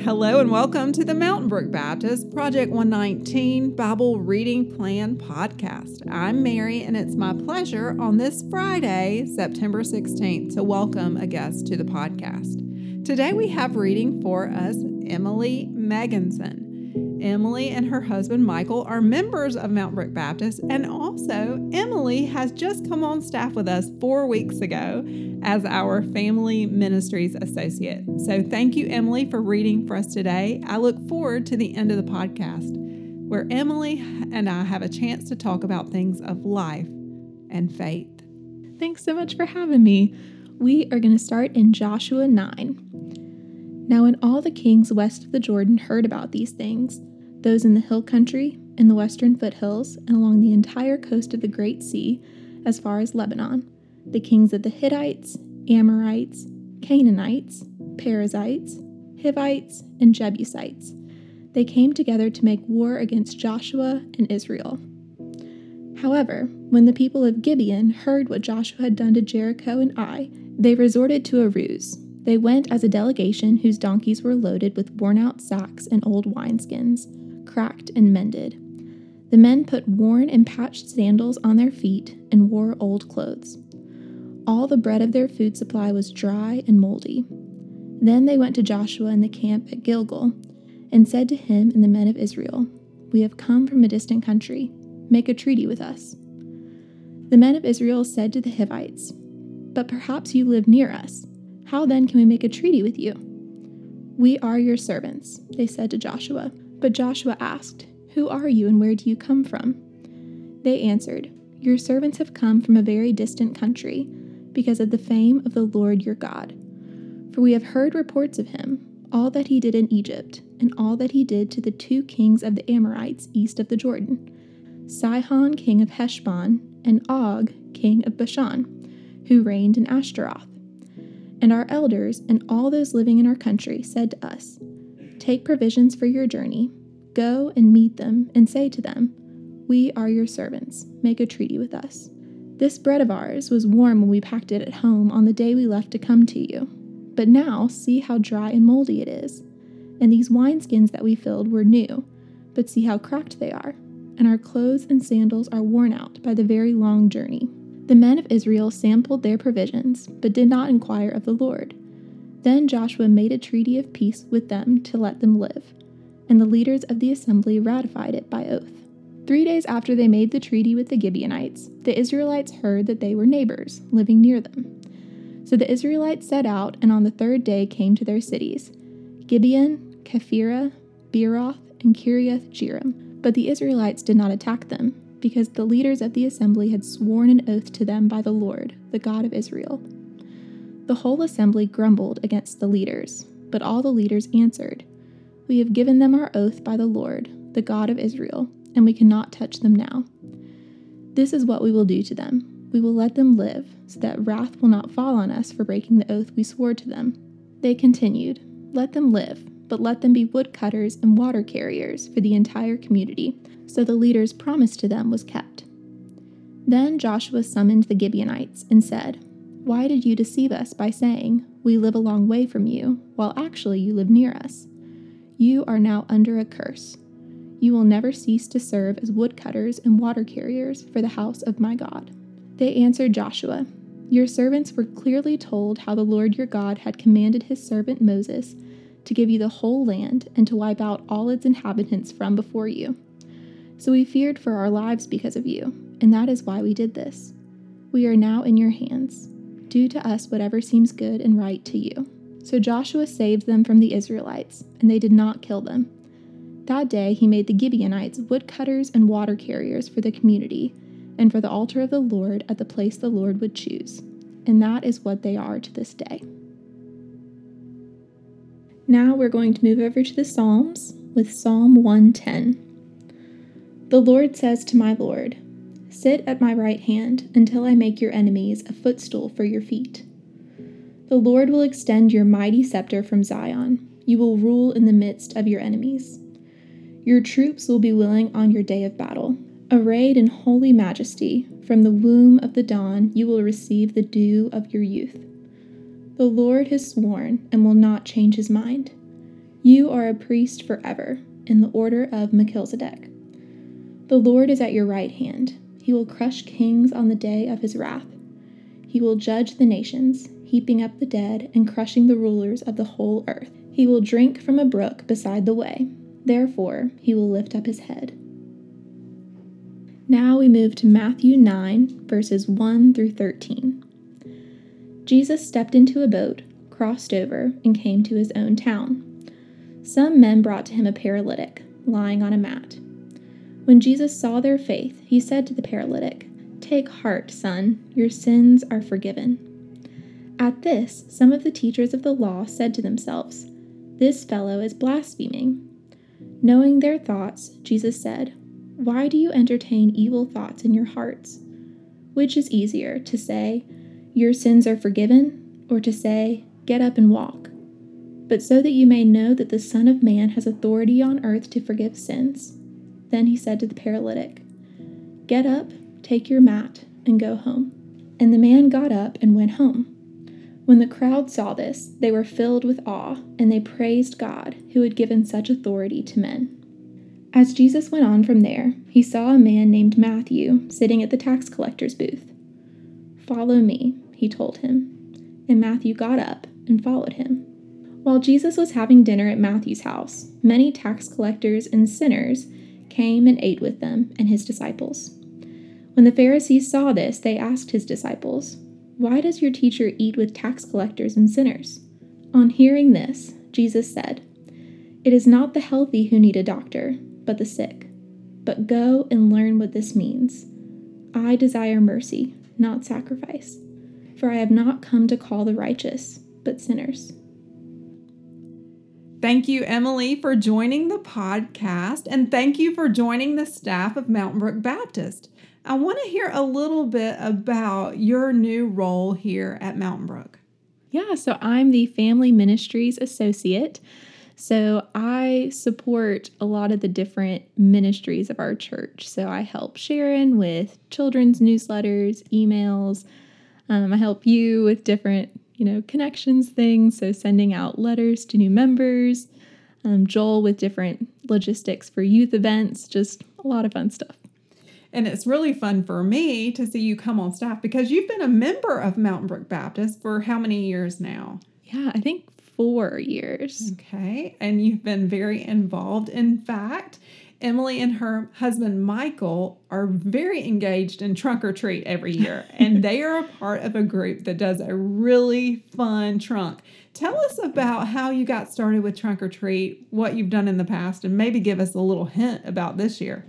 Hello and welcome to the Mountain Brook Baptist Project 119 Bible Reading Plan Podcast. I'm Mary, and it's my pleasure on this Friday, September 16th, to welcome a guest to the podcast. Today we have reading for us Emily Megginson. Emily and her husband Michael are members of Mountain Brook Baptist, and also Emily has just come on staff with us 4 weeks ago as our Family Ministries Associate. So thank you, Emily, for reading for us today. I look forward to the end of the podcast, where Emily and I have a chance to talk about things of life and faith. Thanks so much for having me. We are going to start in Joshua 9. Now when all the kings west of the Jordan heard about these things, those in the hill country, in the western foothills, and along the entire coast of the Great Sea, as far as Lebanon, the kings of the Hittites, Amorites, Canaanites, Perizzites, Hivites, and Jebusites, they came together to make war against Joshua and Israel. However, when the people of Gibeon heard what Joshua had done to Jericho and Ai, they resorted to a ruse. They went as a delegation whose donkeys were loaded with worn-out sacks and old wineskins, cracked and mended. The men put worn and patched sandals on their feet and wore old clothes. All the bread of their food supply was dry and moldy. Then they went to Joshua in the camp at Gilgal and said to him and the men of Israel, "We have come from a distant country. Make a treaty with us." The men of Israel said to the Hivites, "But perhaps you live near us. How then can we make a treaty with you?" "We are your servants," they said to Joshua. But Joshua asked, "Who are you and where do you come from?" They answered, "Your servants have come from a very distant country, because of the fame of the Lord your God. For we have heard reports of him, all that he did in Egypt, and all that he did to the 2 kings of the Amorites east of the Jordan, Sihon king of Heshbon, and Og king of Bashan, who reigned in Ashtaroth. And our elders and all those living in our country said to us, 'Take provisions for your journey, go and meet them, and say to them, "We are your servants, make a treaty with us." This bread of ours was warm when we packed it at home on the day we left to come to you. But now see how dry and moldy it is. And these wineskins that we filled were new, but see how cracked they are. And our clothes and sandals are worn out by the very long journey." The men of Israel sampled their provisions, but did not inquire of the Lord. Then Joshua made a treaty of peace with them to let them live, and the leaders of the assembly ratified it by oath. 3 days after they made the treaty with the Gibeonites, the Israelites heard that they were neighbors, living near them. So the Israelites set out, and on the 3rd day came to their cities, Gibeon, Kephirah, Beeroth, and Kiriath Jearim. But the Israelites did not attack them, because the leaders of the assembly had sworn an oath to them by the Lord, the God of Israel. The whole assembly grumbled against the leaders, but all the leaders answered, "We have given them our oath by the Lord, the God of Israel, and we cannot touch them now. This is what we will do to them. We will let them live, so that wrath will not fall on us for breaking the oath we swore to them." They continued, "Let them live, but let them be woodcutters and water carriers for the entire community." So the leader's promise to them was kept. Then Joshua summoned the Gibeonites and said, "Why did you deceive us by saying, 'We live a long way from you,' while actually you live near us? You are now under a curse. You will never cease to serve as woodcutters and water carriers for the house of my God." They answered Joshua, "Your servants were clearly told how the Lord your God had commanded his servant Moses to give you the whole land and to wipe out all its inhabitants from before you. So we feared for our lives because of you, and that is why we did this. We are now in your hands. Do to us whatever seems good and right to you." So Joshua saved them from the Israelites, and they did not kill them. That day he made the Gibeonites woodcutters and water carriers for the community, and for the altar of the Lord at the place the Lord would choose. And that is what they are to this day. Now we're going to move over to the Psalms with Psalm 110. The Lord says to my Lord, "Sit at my right hand until I make your enemies a footstool for your feet." The Lord will extend your mighty scepter from Zion. You will rule in the midst of your enemies. Your troops will be willing on your day of battle. Arrayed in holy majesty, from the womb of the dawn you will receive the dew of your youth. The Lord has sworn and will not change his mind. You are a priest forever, in the order of Melchizedek. The Lord is at your right hand. He will crush kings on the day of his wrath. He will judge the nations, heaping up the dead and crushing the rulers of the whole earth. He will drink from a brook beside the way. Therefore, he will lift up his head. Now we move to Matthew 9, verses 1 through 13. Jesus stepped into a boat, crossed over, and came to his own town. Some men brought to him a paralytic, lying on a mat. When Jesus saw their faith, he said to the paralytic, "Take heart, son, your sins are forgiven." At this, some of the teachers of the law said to themselves, "This fellow is blaspheming." Knowing their thoughts, Jesus said, "Why do you entertain evil thoughts in your hearts? Which is easier, to say, 'Your sins are forgiven,' or to say, 'Get up and walk'? But so that you may know that the Son of Man has authority on earth to forgive sins." Then he said to the paralytic, "Get up, take your mat, and go home." And the man got up and went home. When the crowd saw this, they were filled with awe, and they praised God, who had given such authority to men. As Jesus went on from there, he saw a man named Matthew sitting at the tax collector's booth. "Follow me," he told him. And Matthew got up and followed him. While Jesus was having dinner at Matthew's house, many tax collectors and sinners came and ate with them and his disciples. When the Pharisees saw this, they asked his disciples, "Why does your teacher eat with tax collectors and sinners?" On hearing this, Jesus said, "It is not the healthy who need a doctor, but the sick. But go and learn what this means. I desire mercy, not sacrifice, for I have not come to call the righteous, but sinners." Thank you, Emily, for joining the podcast, and thank you for joining the staff of Mountain Brook Baptist. I want to hear a little bit about your new role here at Mountain Brook. Yeah, so I'm the Family Ministries Associate. So I support a lot of the different ministries of our church. So I help Sharon with children's newsletters, emails. I help you with different, connections things. So sending out letters to new members. Joel with different logistics for youth events. Just a lot of fun stuff. And it's really fun for me to see you come on staff because you've been a member of Mountain Brook Baptist for how many years now? Yeah, I think 4 years. Okay. And you've been very involved. In fact, Emily and her husband, Michael, are very engaged in Trunk or Treat every year. And they are a part of a group that does a really fun trunk. Tell us about how you got started with Trunk or Treat, what you've done in the past, and maybe give us a little hint about this year.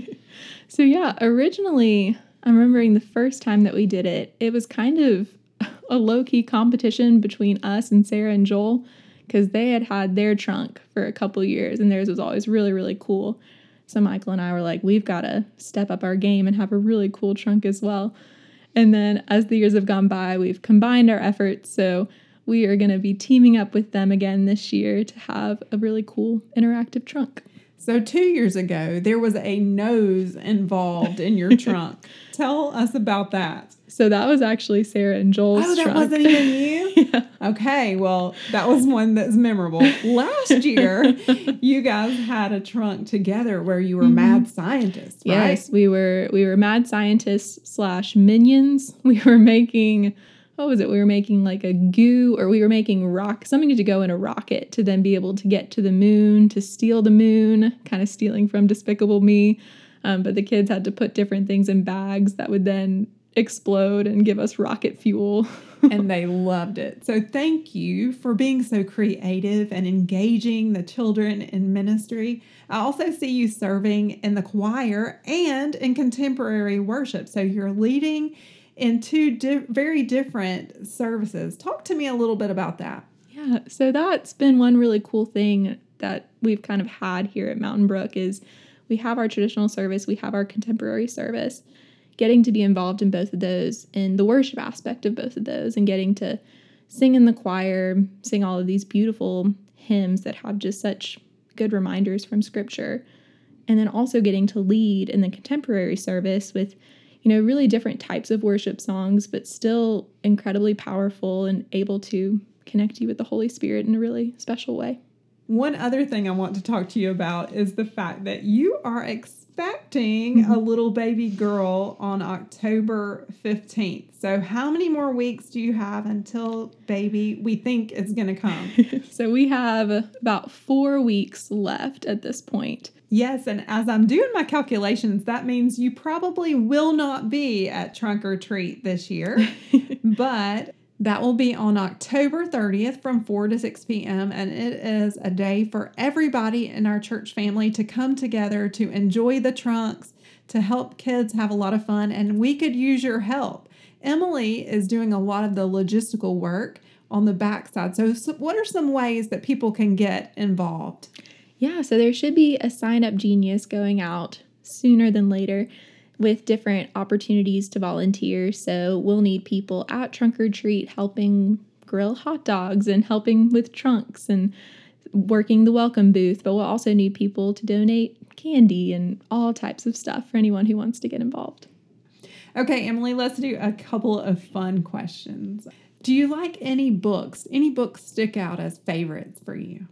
So yeah, originally, I'm remembering the first time that we did it, it was kind of a low-key competition between us and Sarah and Joel because they had their trunk for a couple years and theirs was always really, really cool. So Michael and I were like, we've got to step up our game and have a really cool trunk as well. And then as the years have gone by, we've combined our efforts. So we are going to be teaming up with them again this year to have a really cool interactive trunk. So 2 years ago, there was a nose involved in your trunk. Tell us about that. So that was actually Sarah and Joel's trunk. Oh, that wasn't even you? Yeah. Okay, well, that was one that's memorable. Last year, you guys had a trunk together where you were mad scientists, right? Yes, we were mad scientists / minions. We were making... What was it? We were making like a goo, or we were making something to go in a rocket to then be able to get to the moon, to steal the moon, kind of stealing from Despicable Me. But the kids had to put different things in bags that would then explode and give us rocket fuel. And they loved it. So thank you for being so creative and engaging the children in ministry. I also see you serving in the choir and in contemporary worship. So you're leading in two very different services. Talk to me a little bit about that. Yeah, so that's been one really cool thing that we've kind of had here at Mountain Brook is we have our traditional service, we have our contemporary service. Getting to be involved in both of those, in the worship aspect of both of those, and getting to sing in the choir, sing all of these beautiful hymns that have just such good reminders from Scripture. And then also getting to lead in the contemporary service with really different types of worship songs, but still incredibly powerful and able to connect you with the Holy Spirit in a really special way. One other thing I want to talk to you about is the fact that you are expecting a little baby girl on October 15th. So how many more weeks do you have until baby we think is going to come? So we have about 4 weeks left at this point. Yes, and as I'm doing my calculations, that means you probably will not be at Trunk or Treat this year, but that will be on October 30th from 4 to 6 p.m., and it is a day for everybody in our church family to come together to enjoy the trunks, to help kids have a lot of fun, and we could use your help. Emily is doing a lot of the logistical work on the backside. So what are some ways that people can get involved? Yeah, so there should be a Sign Up Genius going out sooner than later with different opportunities to volunteer. So we'll need people at Trunk or Treat helping grill hot dogs and helping with trunks and working the welcome booth. But we'll also need people to donate candy and all types of stuff for anyone who wants to get involved. Okay, Emily, let's do a couple of fun questions. Do you like any books? Any books stick out as favorites for you?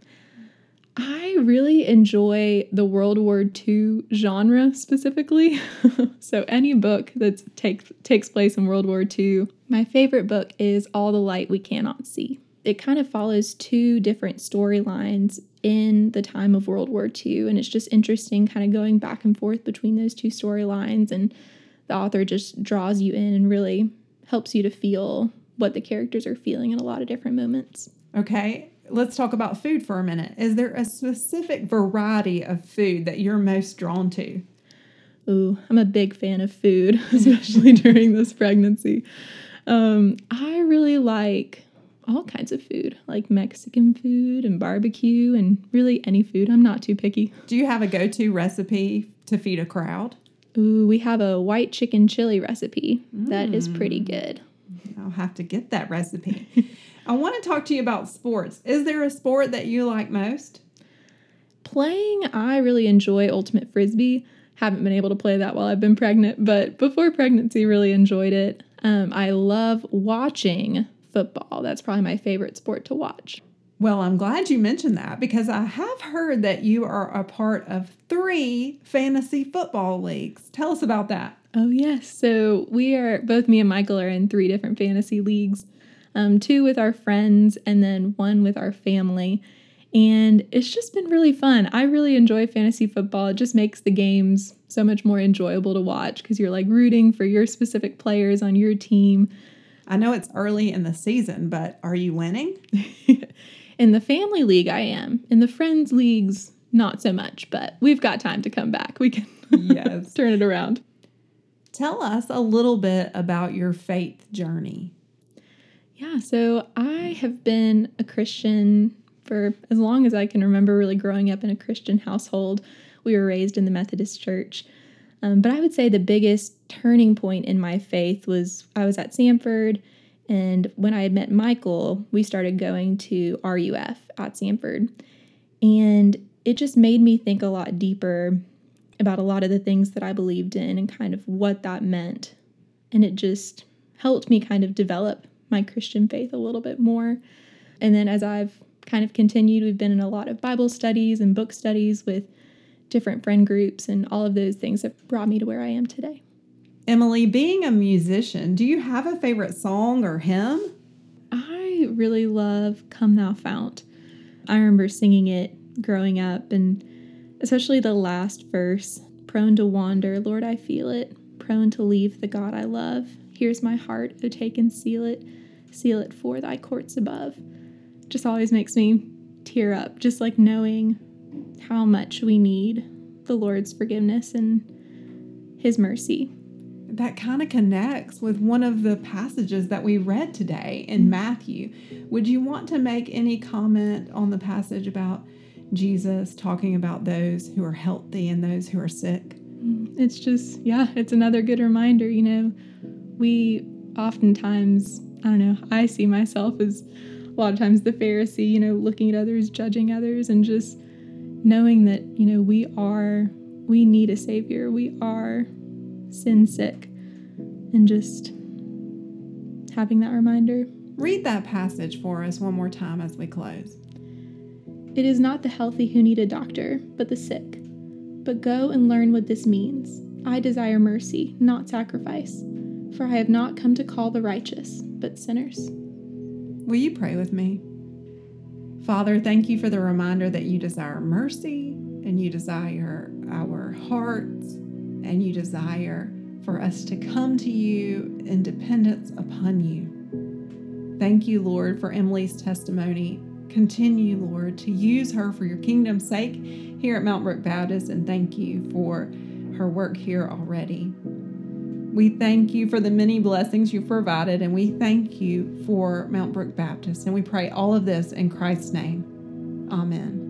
I really enjoy the World War II genre specifically. So any book that takes place in World War II. My favorite book is All the Light We Cannot See. It kind of follows 2 different storylines in the time of World War II, and it's just interesting kind of going back and forth between those 2 storylines, and the author just draws you in and really helps you to feel what the characters are feeling in a lot of different moments. Okay. Let's talk about food for a minute. Is there a specific variety of food that you're most drawn to? Ooh, I'm a big fan of food, especially during this pregnancy. I really like all kinds of food, like Mexican food and barbecue and really any food. I'm not too picky. Do you have a go-to recipe to feed a crowd? Ooh, we have a white chicken chili recipe that is pretty good. I'll have to get that recipe. I want to talk to you about sports. Is there a sport that you like most? Playing, I really enjoy Ultimate Frisbee. Haven't been able to play that while I've been pregnant, but before pregnancy, really enjoyed it. I love watching football. That's probably my favorite sport to watch. Well, I'm glad you mentioned that because I have heard that you are a part of 3 fantasy football leagues. Tell us about that. Oh, yes. So both me and Michael are in 3 different fantasy leagues. 2 with our friends and then 1 with our family. And it's just been really fun. I really enjoy fantasy football. It just makes the games so much more enjoyable to watch because you're like rooting for your specific players on your team. I know it's early in the season, but are you winning? In the family league, I am. In the friends leagues, not so much, but we've got time to come back. We can turn it around. Tell us a little bit about your faith journey. Yeah, so I have been a Christian for as long as I can remember, really growing up in a Christian household. We were raised in the Methodist Church. But I would say the biggest turning point in my faith was I was at Samford, and when I had met Michael, we started going to RUF at Samford. And it just made me think a lot deeper about a lot of the things that I believed in and kind of what that meant. And it just helped me kind of develop my Christian faith a little bit more. And then as I've kind of continued, we've been in a lot of Bible studies and book studies with different friend groups, and all of those things have brought me to where I am today. Emily, being a musician, do you have a favorite song or hymn? I really love Come Thou Fount. I remember singing it growing up, and especially the last verse, prone to wander, Lord, I feel it, prone to leave the God I love. Here's my heart, O take and seal it for thy courts above. Just always makes me tear up, just like knowing how much we need the Lord's forgiveness and his mercy. That kind of connects with one of the passages that we read today in Matthew. Would you want to make any comment on the passage about Jesus talking about those who are healthy and those who are sick? It's just, it's another good reminder, we oftentimes, I see myself as a lot of times the Pharisee, looking at others, judging others, and just knowing that, we need a Savior. We are sin sick, and just having that reminder. Read that passage for us one more time as we close. It is not the healthy who need a doctor, but the sick. But go and learn what this means. I desire mercy, not sacrifice, for I have not come to call the righteous, but sinners." Will you pray with me? Father, thank you for the reminder that you desire mercy and you desire our hearts and you desire for us to come to you in dependence upon you. Thank you, Lord, for Emily's testimony. Continue, Lord, to use her for your kingdom's sake here at Mountain Brook Baptist, and thank you for her work here already. We thank you for the many blessings you've provided, and we thank you for Mountain Brook Baptist, and we pray all of this in Christ's name. Amen.